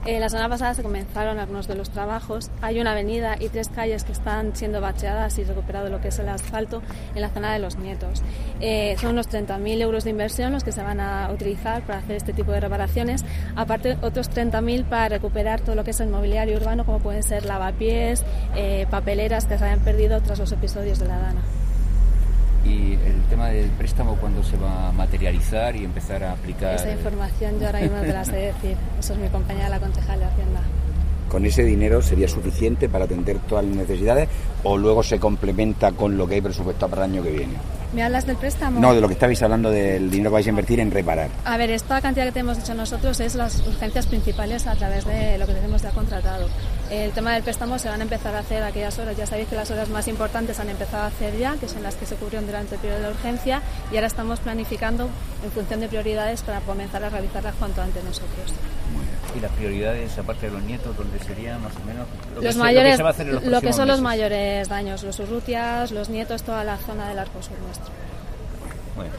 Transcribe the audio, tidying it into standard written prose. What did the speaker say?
La semana pasada se comenzaron algunos de los trabajos. Hay una avenida y 3 calles que están siendo bacheadas y recuperado lo que es el asfalto en la zona de Los Nietos. Son unos 30.000 euros de inversión los que se van a utilizar para hacer este tipo de reparaciones. Aparte, otros 30.000 para recuperar todo lo que es el mobiliario urbano, como pueden ser lavapiés, papeleras que se hayan perdido tras los episodios de la Dana. Y el tema del préstamo, ¿cuándo se va a materializar y empezar a aplicar? Esa información yo ahora mismo no te la sé decir. Eso es mi compañera, la concejal de Hacienda. ¿Con ese dinero sería suficiente para atender todas las necesidades o luego se complementa con lo que hay presupuestado para el año que viene? ¿Me hablas del préstamo? No, de lo que estabais hablando, del dinero que vais a invertir en reparar. A ver, esta cantidad que te hemos dicho nosotros es las urgencias principales a través de lo que tenemos ya contratado. El tema del préstamo se van a empezar a hacer aquellas horas. Ya sabéis que las horas más importantes han empezado a hacer ya, que son las que se cubrieron durante el periodo de urgencia, y ahora estamos planificando en función de prioridades para comenzar a realizarlas cuanto antes nosotros. ¿Y las prioridades, aparte de Los Nietos, dónde serían más o menos? Lo que son los mayores daños, los Urrutias, Los Nietos, toda la zona del Arco Sur nuestro.